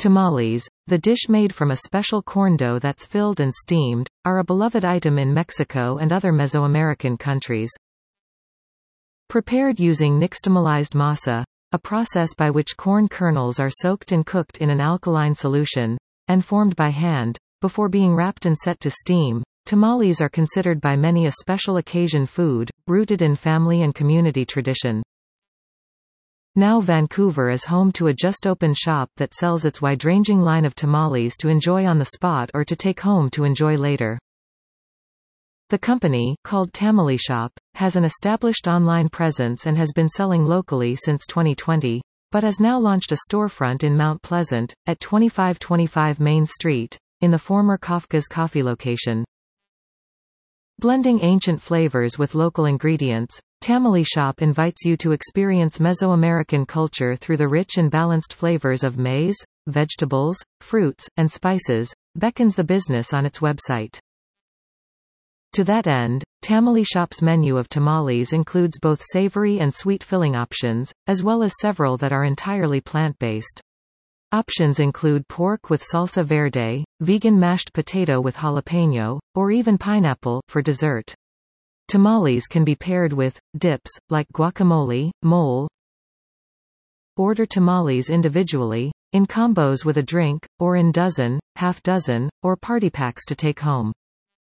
Tamales, the dish made from a special corn dough that's filled and steamed, are a beloved item in Mexico and other Mesoamerican countries. Prepared using nixtamalized masa, a process by which corn kernels are soaked and cooked in an alkaline solution, and formed by hand, before being wrapped and set to steam, tamales are considered by many a special occasion food, rooted in family and community tradition. Now Vancouver is home to a just-opened shop that sells its wide-ranging line of tamales to enjoy on the spot or to take home to enjoy later. The company, called Tamale Shop, has an established online presence and has been selling locally since 2020, but has now launched a storefront in Mount Pleasant, at 2525 Main Street, in the former Kafka's Coffee location. Blending ancient flavors with local ingredients, Tamale Shop invites you to experience Mesoamerican culture through the rich and balanced flavors of maize, vegetables, fruits, and spices, beckons the business on its website. To that end, Tamale Shop's menu of tamales includes both savory and sweet filling options, as well as several that are entirely plant-based. Options include pork with salsa verde, vegan mashed potato with jalapeno, or even pineapple, for dessert. Tamales can be paired with dips, like guacamole, mole. Order tamales individually, in combos with a drink, or in dozen, half dozen, or party packs to take home.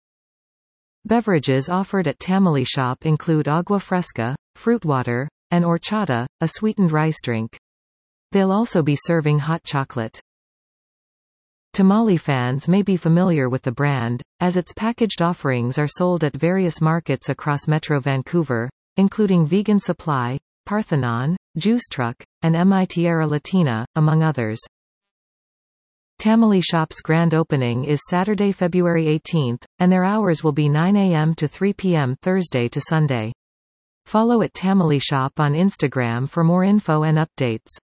Beverages offered at Tamale Shop include agua fresca, fruit water, and horchata, a sweetened rice drink. They'll also be serving hot chocolate. Tamale fans may be familiar with the brand, as its packaged offerings are sold at various markets across Metro Vancouver, including Vegan Supply, Parthenon, Juice Truck, and Mi Tierra Latina, among others. Tamale Shop's grand opening is Saturday, February 18th, and their hours will be 9 a.m. to 3 p.m. Thursday to Sunday. Follow at Tamale Shop on Instagram for more info and updates.